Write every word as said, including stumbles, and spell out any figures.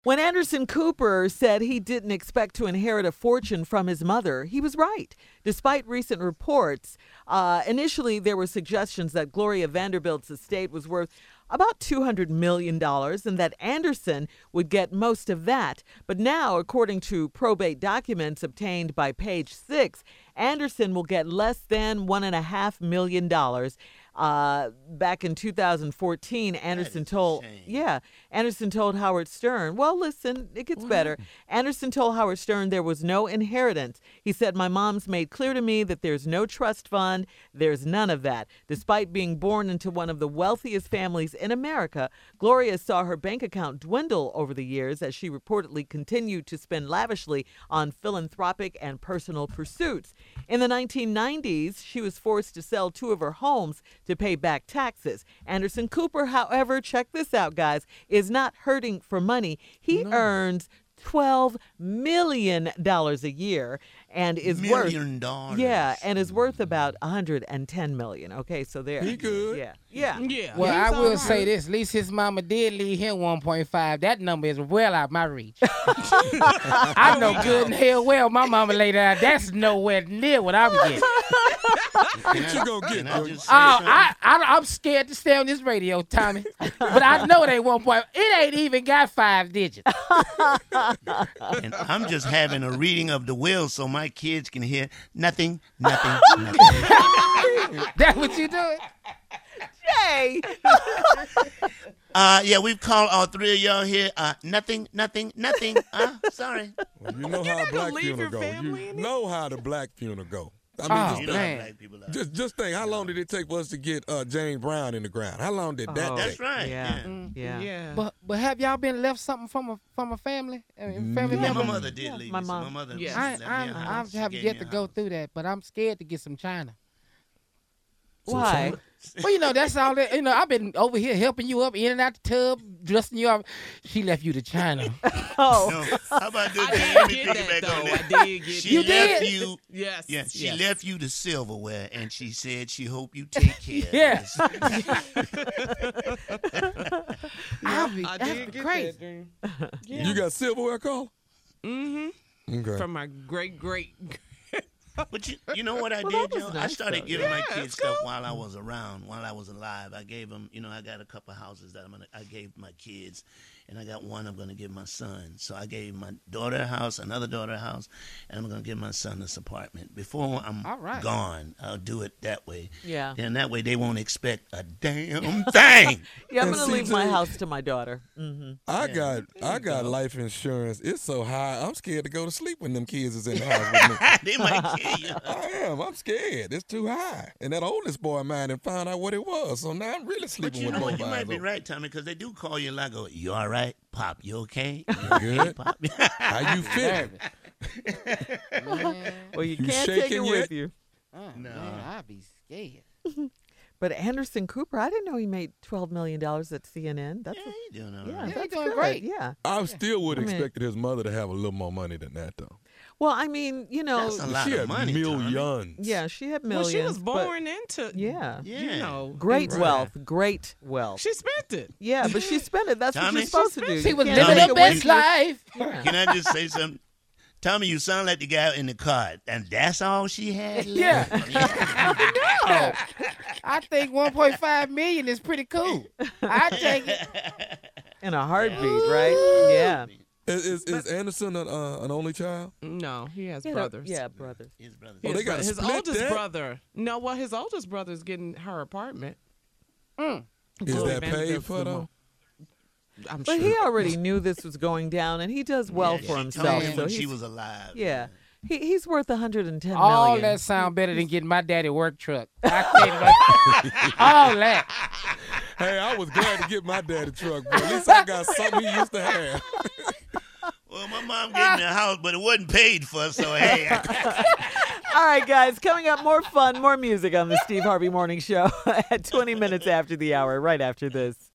When Anderson Cooper said he didn't expect to inherit a fortune from his mother, he was right. Despite recent reports, uh, initially there were suggestions that Gloria Vanderbilt's estate was worth about two hundred million dollars and that Anderson would get most of that. But now, according to probate documents obtained by Page Six, Anderson will get less than one and a half million dollars. Uh, back in two thousand fourteen, Anderson told, yeah, Anderson told Howard Stern, well, listen, it gets better. Anderson told Howard Stern there was no inheritance. He said, my mom's made clear to me that there's no trust fund. There's none of that. Despite being born into one of the wealthiest families in America, Gloria saw her bank account dwindle over the years as she reportedly continued to spend lavishly on philanthropic and personal pursuits. In the nineteen nineties, she was forced to sell two of her homes to pay back taxes. Anderson Cooper, however, check this out, guys, is not hurting for money. He no. earns twelve million dollars a year and is million worth dollars. Yeah, and is worth about one hundred ten million dollars. Okay, so there. He good. Yeah. Yeah. Yeah. Well, I will right. say this. At least his mama did leave him one point five. That number is well out my reach. I know good and hell well my mama laid down. That's nowhere near what I'm getting. What you gonna get, I, bro? just Oh, I, I, I'm scared to stay on this radio, Tommy. But I know it ain't one point. It ain't even got five digits. and I'm just having a reading of the will so my kids can hear nothing, nothing, nothing. That's what you doing? Jay. Uh, yeah, we've called all three of y'all here. Uh, nothing, nothing, nothing. Uh, sorry. Well, you know You how a never black leave funeral your go. family You in it? know how the black funeral go. I mean, Oh, just, You know man. how black people are. just just think, how long did it take for us to get uh, James Brown in the ground? How long did that Oh, take? That's right. Yeah. Yeah. Mm. Yeah. Yeah. But but have y'all been left something from a from a family? I mean, family Yeah, member? my mother did Yeah, leave my me. so mom. My mother Yeah. I, left me a I, house. I She haven't gave yet me to a go house. through that, but I'm scared to get some China. Why? Well, you know, that's all that, you know, I've been over here helping you up in and out the tub, dressing you up. She left you to China. Oh. No, how about this? I Jay? did Let me get pick that, it back on though. that. I did get She You left did? you. Yes. Yeah, she yes. left you the silverware, and she said she hope you take care. Yeah. of this. I'll be, I that's did get crazy. that. Dream. Yeah. You got silverware, Carl? Mm-hmm. Okay. From my great great. But you, you know what I Well, did, that was Joe? I nice, started though. giving my Yeah, kids it's stuff cool. while I was around, while I was alive. I gave them, you know, I got a couple of houses that I'm gonna, I gave my kids, and I got one I'm gonna give my son. So I gave my daughter a house, another daughter a house, and I'm gonna give my son this apartment. Before I'm All right. gone, I'll do it that way. Yeah. And that way they won't expect a damn thing. Yeah, I'm And going to see, leave my Jay- house to my daughter. Mm-hmm. I Yeah. got I got go. life insurance. It's so high, I'm scared to go to sleep when them kids is in the house with me. They might kill you. I am. I'm scared. It's too high. And that oldest boy of mine had found out what it was. So now I'm really But sleeping you with know both what? You might eyes be open. right, Tommy, because they do call you and I go, you all right? Pop, you okay? You Good. okay, Pop? How you feeling? Man, Well, you, You can't take it shaking with yet? you. oh, No. man, I'd be scared. But Anderson Cooper, I didn't know he made twelve million dollars at C N N. That's Yeah, you doing all yeah, right. Yeah, that's he doing good. great. Yeah. I still would I have mean- expected his mother to have a little more money than that, though. Well, I mean, you know, That's a lot she of had money, Tommy. millions. yeah, she had Well, millions. she was but- born into. yeah. Yeah. You know. Great right. wealth, great wealth. She spent it. Yeah, but she spent it. That's what Tommy? you're supposed to do. She You was can't living take her it best with you. life. Yeah. Can I just say something? Tommy, you sound like the guy in the car, and that's all she had Yeah. left? Yeah. I think one point five million is pretty cool. I take it. In a heartbeat, right? Yeah. Is, is, is Anderson an, uh, an only child? No, he has Yeah, brothers. Yeah, brothers. His brother. Oh, His, they gotta bro- his split oldest that? brother. No, well, his oldest brother's getting her apartment. Mm. Is Gloria that paid Vanderbilt's for, the though? one. I'm But sure. he already knew this was going down, and he does well Yeah, for she told himself. him So when she he's, was alive. yeah, he, he's worth one hundred ten million. All that sound better than getting my daddy work truck. I tell you what, all that. Hey, I was glad to get my daddy truck, but at least I got something he used to have. Well, my mom gave me a house, but it wasn't paid for, so hey. All right, guys, coming up, more fun, more music on the Steve Harvey Morning Show at twenty minutes after the hour, right after this.